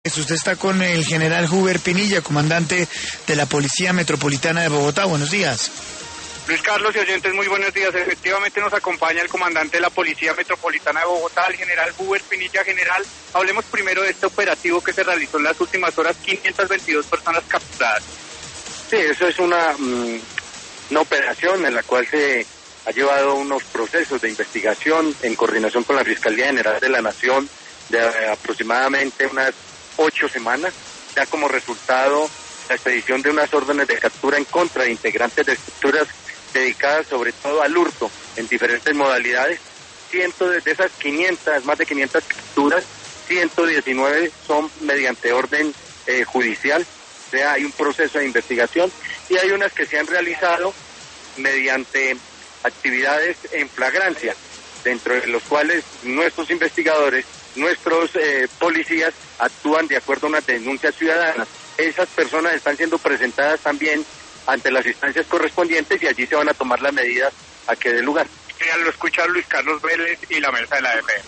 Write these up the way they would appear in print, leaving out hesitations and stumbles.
Usted está con el general Huber Pinilla, comandante de la Policía Metropolitana de Bogotá. Buenos días. Luis Carlos y oyentes, muy buenos días. Efectivamente nos acompaña el comandante de la Policía Metropolitana de Bogotá, el general Huber Pinilla. General, hablemos primero de este operativo que se realizó en las últimas horas, 522 personas capturadas. Sí, eso es una operación en la cual se ha llevado unos procesos de investigación en coordinación con la Fiscalía General de la Nación de aproximadamente unas 8 semanas, ya como resultado la expedición de unas órdenes de captura en contra de integrantes de estructuras dedicadas sobre todo al hurto en diferentes modalidades. De esas 500, más de 500 capturas, 119 son mediante orden judicial, o sea, hay un proceso de investigación, y hay unas que se han realizado mediante actividades en flagrancia, dentro de los cuales nuestros investigadores, nuestros policías actúan de acuerdo a unas denuncias ciudadanas. Esas personas están siendo presentadas también ante las instancias correspondientes y allí se van a tomar las medidas a que dé lugar. Lo escucha Luis Carlos Vélez y la mesa de la AFP.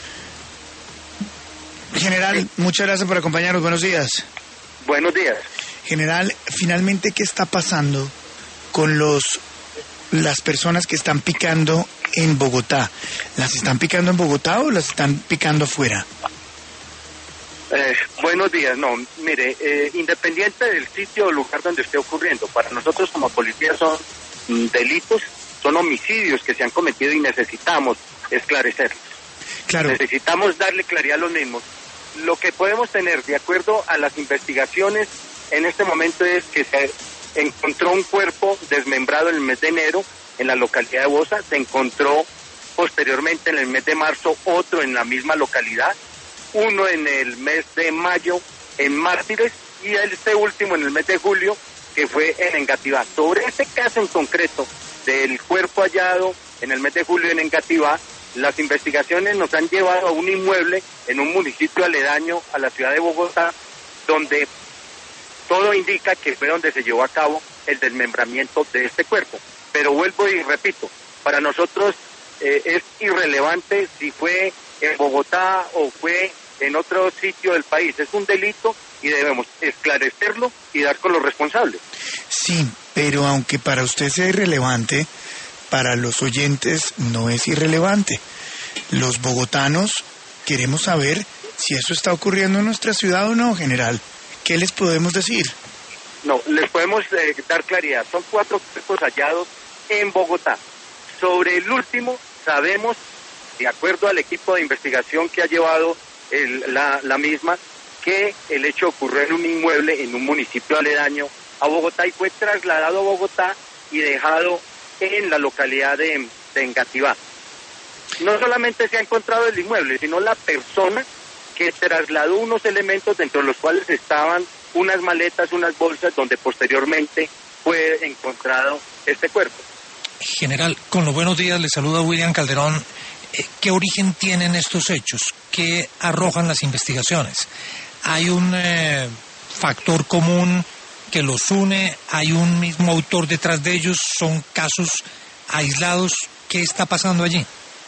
General, muchas gracias por acompañarnos. Buenos días. Buenos días. General, finalmente, ¿qué está pasando con las personas que están picando en Bogotá? ¿Las están picando en Bogotá o las están picando afuera? Buenos días. No, mire, independiente del sitio o lugar donde esté ocurriendo, para nosotros como policía son delitos, son homicidios que se han cometido y necesitamos esclarecerlos. Claro. Necesitamos darle claridad a los mismos. Lo que podemos tener, de acuerdo a las investigaciones, en este momento es que se encontró un cuerpo desmembrado en el mes de enero en la localidad de Bosa, se encontró posteriormente en el mes de marzo otro en la misma localidad, uno en el mes de mayo en Mártires y este último en el mes de julio que fue en Engativá. Sobre este caso en concreto del cuerpo hallado en el mes de julio en Engativá, las investigaciones nos han llevado a un inmueble en un municipio aledaño a la ciudad de Bogotá, donde todo indica que fue donde se llevó a cabo el desmembramiento de este cuerpo. Pero vuelvo y repito, para nosotros es irrelevante si fue en Bogotá o fue en otro sitio del país. Es un delito y debemos esclarecerlo y dar con los responsables. Sí, pero aunque para usted sea irrelevante, para los oyentes no es irrelevante. Los bogotanos queremos saber si eso está ocurriendo en nuestra ciudad o no, general. ¿Qué les podemos decir? No, les podemos dar claridad. Son 4 cuerpos hallados en Bogotá. Sobre el último, sabemos, de acuerdo al equipo de investigación que ha llevado la misma, que el hecho ocurrió en un inmueble en un municipio aledaño a Bogotá y fue trasladado a Bogotá y dejado en la localidad de Engativá. No solamente se ha encontrado el inmueble, sino la persona que trasladó unos elementos dentro de los cuales estaban unas maletas, unas bolsas, donde posteriormente fue encontrado este cuerpo. General, con los buenos días, le saluda William Calderón. ¿Qué origen tienen estos hechos? ¿Qué arrojan las investigaciones? ¿Hay un factor común que los une? ¿Hay un mismo autor detrás de ellos? ¿Son casos aislados? ¿Qué está pasando allí?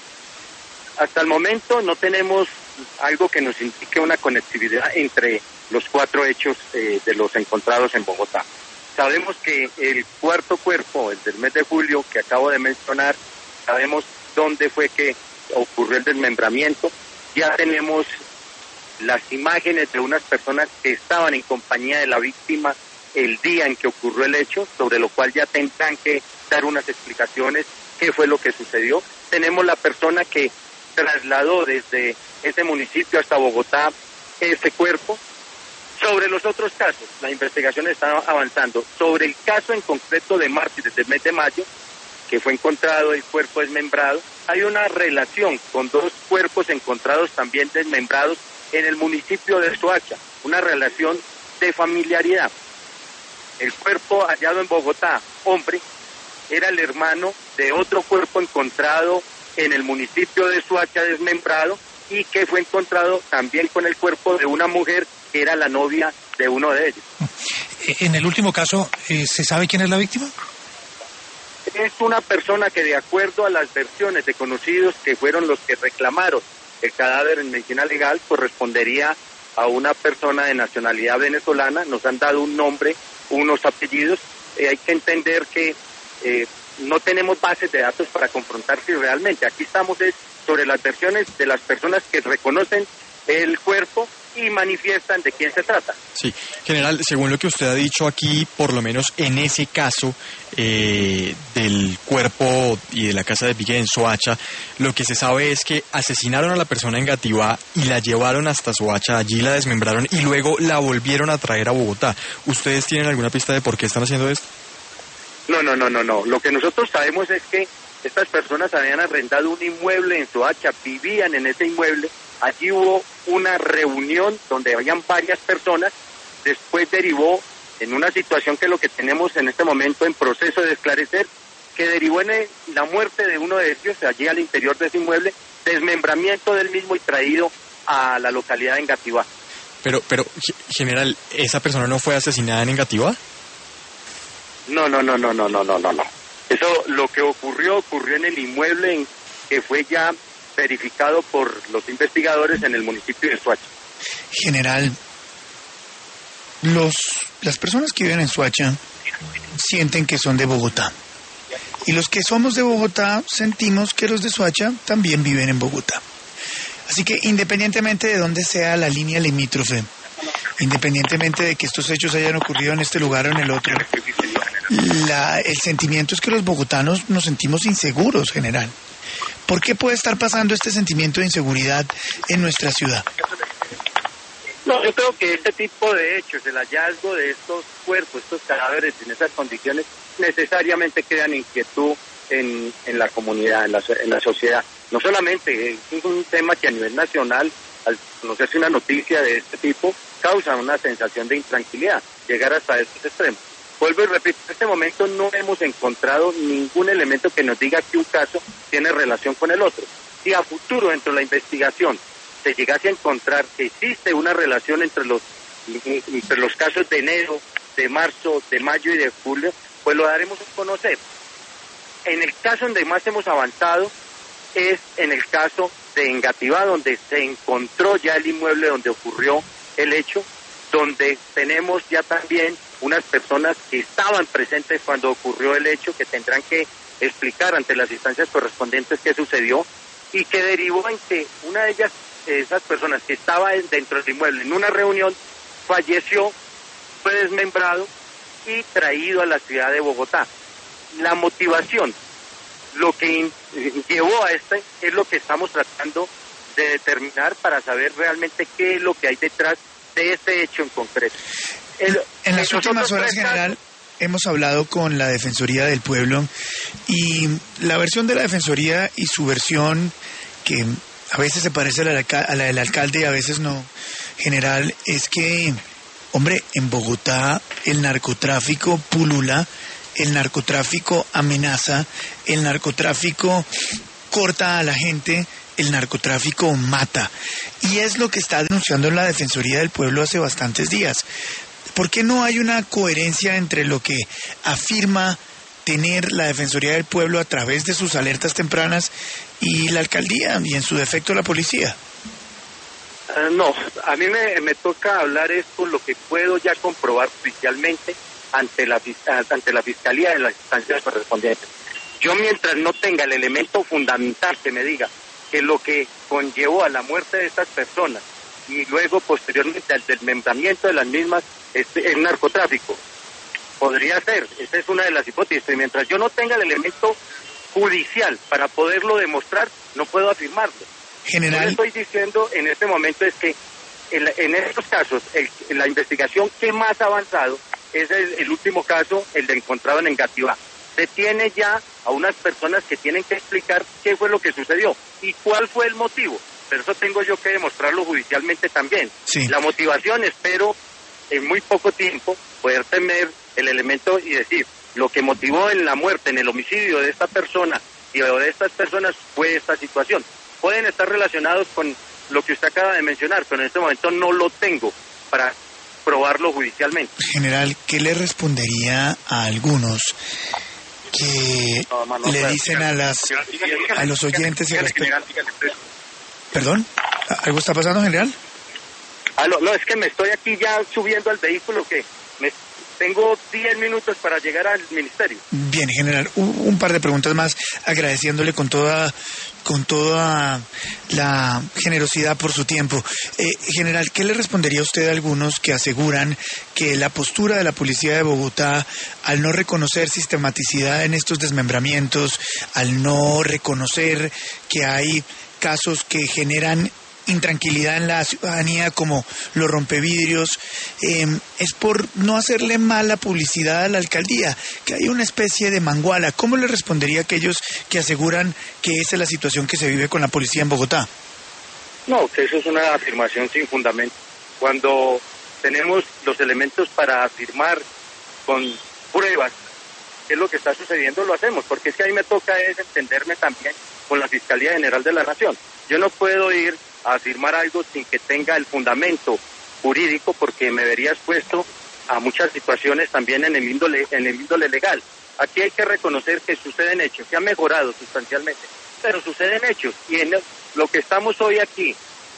Hasta el momento no tenemos algo que nos indique una conectividad entre los 4 hechos de los encontrados en Bogotá. Sabemos que el cuarto cuerpo, el del mes de julio que acabo de mencionar, sabemos dónde fue que ocurrió el desmembramiento. Ya tenemos las imágenes de unas personas que estaban en compañía de la víctima el día en que ocurrió el hecho, sobre lo cual ya tendrán que dar unas explicaciones qué fue lo que sucedió. Tenemos la persona que trasladó desde ese municipio hasta Bogotá ese cuerpo. Sobre los otros casos, la investigación está avanzando. Sobre el caso en concreto de Mártires del mes de mayo, que fue encontrado el cuerpo desmembrado, hay una relación con 2 cuerpos encontrados también desmembrados en el municipio de Soacha, una relación de familiaridad. El cuerpo hallado en Bogotá, hombre, era el hermano de otro cuerpo encontrado en el municipio de Soacha desmembrado y que fue encontrado también con el cuerpo de una mujer que era la novia de uno de ellos. En el último caso, ¿se sabe quién es la víctima? Es una persona que, de acuerdo a las versiones de conocidos que fueron los que reclamaron el cadáver en medicina legal, correspondería a una persona de nacionalidad venezolana, nos han dado un nombre, unos apellidos. Hay que entender que no tenemos bases de datos para confrontar si realmente. Aquí estamos sobre las versiones de las personas que reconocen el cuerpo y manifiestan de quién se trata. Sí, general, según lo que usted ha dicho aquí, por lo menos en ese caso del cuerpo y de la casa de Pique en Soacha, lo que se sabe es que asesinaron a la persona en Gativá y la llevaron hasta Soacha, allí la desmembraron y luego la volvieron a traer a Bogotá. ¿Ustedes tienen alguna pista de por qué están haciendo esto? No. Lo que nosotros sabemos es que estas personas habían arrendado un inmueble en Soacha, vivían en ese inmueble. Allí hubo una reunión donde habían varias personas, después derivó en una situación que es lo que tenemos en este momento en proceso de esclarecer, que derivó en la muerte de uno de ellos allí al interior de ese inmueble, desmembramiento del mismo y traído a la localidad de Engativá. Pero, general, ¿esa persona no fue asesinada en Engativá? No. Eso, lo que ocurrió en el inmueble que fue ya verificado por los investigadores en el municipio de Soacha. General, las personas que viven en Soacha sienten que son de Bogotá. Y los que somos de Bogotá sentimos que los de Soacha también viven en Bogotá. Así que independientemente de dónde sea la línea limítrofe, independientemente de que estos hechos hayan ocurrido en este lugar o en el otro, el sentimiento es que los bogotanos nos sentimos inseguros, general. ¿Por qué puede estar pasando este sentimiento de inseguridad en nuestra ciudad? No, yo creo que este tipo de hechos, el hallazgo de estos cuerpos, estos cadáveres en esas condiciones, necesariamente crean inquietud en la comunidad, en la sociedad. No solamente, es un tema que a nivel nacional, al conocerse una noticia de este tipo, causa una sensación de intranquilidad, llegar hasta estos extremos. Vuelvo y repito, en este momento no hemos encontrado ningún elemento que nos diga que un caso tiene relación con el otro. Si a futuro, dentro de la investigación, se llegase a encontrar que existe una relación entre los casos de enero, de marzo, de mayo y de julio, pues lo daremos a conocer. En el caso donde más hemos avanzado es en el caso de Engativá, donde se encontró ya el inmueble donde ocurrió el hecho, donde tenemos ya también unas personas que estaban presentes cuando ocurrió el hecho, que tendrán que explicar ante las instancias correspondientes qué sucedió, y que derivó en que una de ellas, esas personas que estaba dentro del inmueble en una reunión, falleció, fue desmembrado y traído a la ciudad de Bogotá. La motivación, lo que llevó a es lo que estamos tratando de determinar para saber realmente qué es lo que hay detrás de este hecho en concreto. En las últimas horas, general, hemos hablado con la Defensoría del Pueblo y la versión de la Defensoría y su versión, que a veces se parece a la del alcalde y a veces no, general, es que, hombre, en Bogotá el narcotráfico pulula, el narcotráfico amenaza, el narcotráfico corta a la gente, el narcotráfico mata. Y es lo que está denunciando la Defensoría del Pueblo hace bastantes días. ¿Por qué no hay una coherencia entre lo que afirma tener la Defensoría del Pueblo a través de sus alertas tempranas y la alcaldía y en su defecto la policía? No, a mí me toca hablar esto, lo que puedo ya comprobar oficialmente ante la Fiscalía de las instancias correspondientes. Yo, mientras no tenga el elemento fundamental que me diga que lo que conllevó a la muerte de estas personas y luego posteriormente al desmembramiento de las mismas es el narcotráfico, podría ser, esa es una de las hipótesis, y mientras yo no tenga el elemento judicial para poderlo demostrar, no puedo afirmarlo. General, lo que estoy diciendo en este momento es que en estos casos, la investigación que más ha avanzado es el último caso, el de encontrado en Engativá. Se tiene ya a unas personas que tienen que explicar qué fue lo que sucedió y cuál fue el motivo. Pero eso tengo yo que demostrarlo judicialmente también. Sí. La motivación, espero en muy poco tiempo poder tener el elemento y decir lo que motivó en la muerte, en el homicidio de esta persona y de estas personas fue esta situación. Pueden estar relacionados con lo que usted acaba de mencionar, pero en este momento no lo tengo para probarlo judicialmente. General, ¿qué le respondería a algunos que le dicen a los oyentes y a las... ¿Perdón? ¿Algo está pasando, general? Aló, no, es que me estoy aquí ya subiendo al vehículo tengo 10 minutos para llegar al ministerio. Bien, general, un par de preguntas más, agradeciéndole con toda la generosidad por su tiempo. General, ¿qué le respondería a usted a algunos que aseguran que la postura de la policía de Bogotá, al no reconocer sistematicidad en estos desmembramientos, al no reconocer que hay casos que generan intranquilidad en la ciudadanía como los rompevidrios, es por no hacerle mala publicidad a la alcaldía, que hay una especie de manguala? ¿Cómo le respondería a aquellos que aseguran que esa es la situación que se vive con la policía en Bogotá? No, que eso es una afirmación sin fundamento. Cuando tenemos los elementos para afirmar con pruebas qué es lo que está sucediendo, lo hacemos, porque es que ahí me toca es entenderme también con la Fiscalía General de la Nación. Yo no puedo ir a afirmar algo sin que tenga el fundamento jurídico, porque me vería expuesto a muchas situaciones también en el índole legal. Aquí hay que reconocer que suceden hechos, que han mejorado sustancialmente, pero suceden hechos, y en lo que estamos hoy aquí,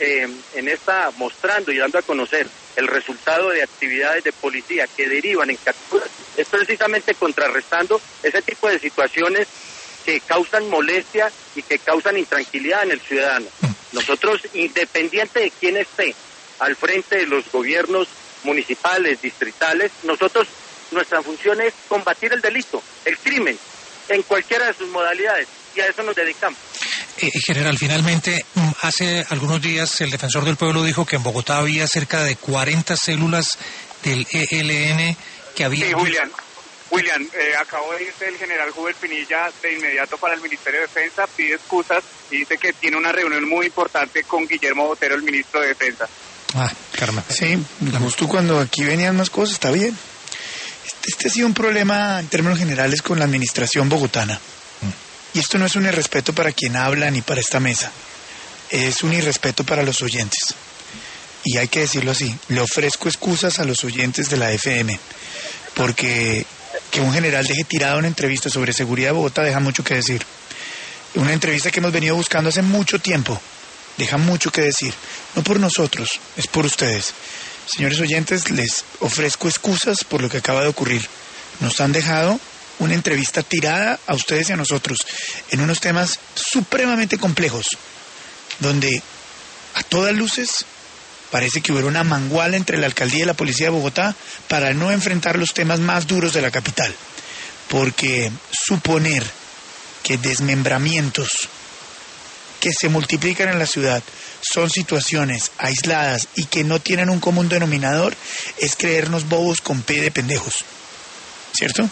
en esta mostrando y dando a conocer el resultado de actividades de policía que derivan en capturas, es precisamente contrarrestando ese tipo de situaciones que causan molestia y que causan intranquilidad en el ciudadano. Nosotros, independiente de quién esté al frente de los gobiernos municipales, distritales, nuestra función es combatir el delito, el crimen, en cualquiera de sus modalidades, y a eso nos dedicamos. General, finalmente, hace algunos días el Defensor del Pueblo dijo que en Bogotá había cerca de 40 células del ELN que habían... Sí, William, acabó de irse el general Huber Pinilla de inmediato para el Ministerio de Defensa, pide excusas y dice que tiene una reunión muy importante con Guillermo Botero, el ministro de Defensa. Carmen. Sí, justo cuando aquí venían más cosas, está bien. Este ha sido un problema en términos generales con la administración bogotana. Y esto no es un irrespeto para quien habla ni para esta mesa. Es un irrespeto para los oyentes. Y hay que decirlo así, le ofrezco excusas a los oyentes de la FM, porque que un general deje tirada una entrevista sobre seguridad de Bogotá deja mucho que decir. Una entrevista que hemos venido buscando hace mucho tiempo, deja mucho que decir. No por nosotros, es por ustedes. Señores oyentes, les ofrezco excusas por lo que acaba de ocurrir. Nos han dejado una entrevista tirada a ustedes y a nosotros en unos temas supremamente complejos, donde a todas luces parece que hubo una manguala entre la alcaldía y la policía de Bogotá para no enfrentar los temas más duros de la capital, porque suponer que desmembramientos que se multiplican en la ciudad son situaciones aisladas y que no tienen un común denominador es creernos bobos con P de pendejos, ¿cierto?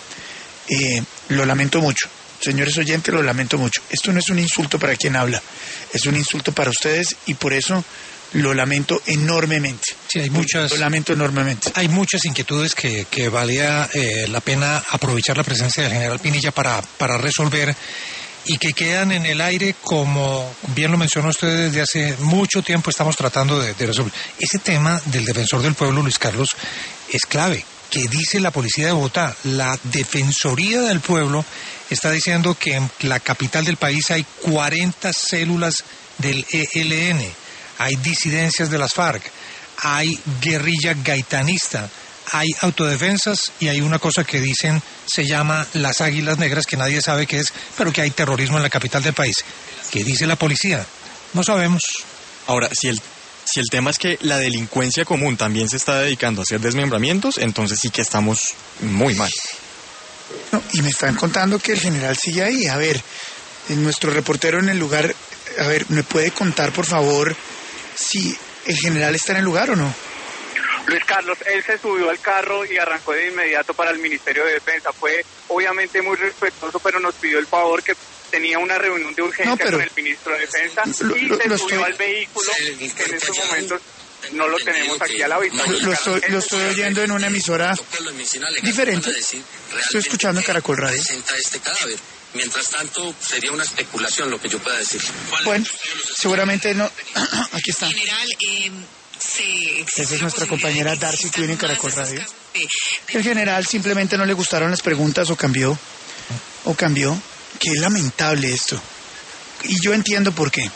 Lo lamento mucho, señores oyentes, lo lamento mucho. Esto no es un insulto para quien habla, es un insulto para ustedes y por eso lo lamento enormemente. Sí, lo lamento enormemente. Hay muchas inquietudes que valía la pena aprovechar la presencia del general Pinilla para resolver y que quedan en el aire, como bien lo mencionó usted, desde hace mucho tiempo estamos tratando de resolver. Ese tema del Defensor del Pueblo, Luis Carlos, es clave. ¿Qué dice la policía de Bogotá? La Defensoría del Pueblo está diciendo que en la capital del país hay 40 células del ELN, hay disidencias de las FARC, hay guerrilla gaitanista, hay autodefensas y hay una cosa que dicen se llama las Águilas Negras, que nadie sabe qué es, pero que hay terrorismo en la capital del país. ¿Qué dice la policía? No sabemos. Ahora, si el tema es que la delincuencia común también se está dedicando a hacer desmembramientos, entonces sí que estamos muy mal. No, y me están contando que el general sigue ahí. A ver, nuestro reportero en el lugar, a ver, ¿me puede contar, por favor, si el general está en el lugar o no? Luis Carlos, él se subió al carro y arrancó de inmediato para el Ministerio de Defensa. Fue obviamente muy respetuoso, pero nos pidió el favor que tenía una reunión de urgencia con el ministro de Defensa y se subió al vehículo, que en estos momentos no lo tenemos aquí a la vista. Lo estoy oyendo en una emisora diferente. Estoy escuchando en Caracol Radio. Este cadáver. Mientras tanto, sería una especulación lo que yo pueda decir. Bueno, seguramente no. Aquí está. General, esa es nuestra compañera Darcy Quinn en Caracol Radio. El general simplemente no le gustaron las preguntas o cambió. Qué lamentable esto. Y yo entiendo por qué.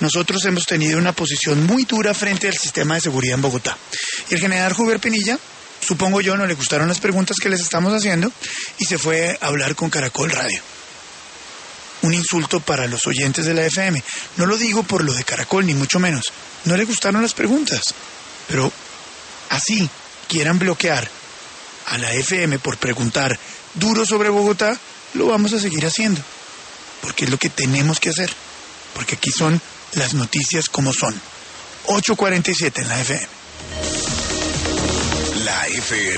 nosotros hemos tenido una posición muy dura frente al sistema de seguridad en Bogotá. Y el general Huber Pinilla, supongo yo, no le gustaron las preguntas que les estamos haciendo y se fue a hablar con Caracol Radio. Un insulto para los oyentes de la FM. No lo digo por lo de Caracol, ni mucho menos. No le gustaron las preguntas. Pero así quieran bloquear a la FM por preguntar duro sobre Bogotá, lo vamos a seguir haciendo. Porque es lo que tenemos que hacer. Porque aquí son las noticias como son. 8:47 en la FM. La FM.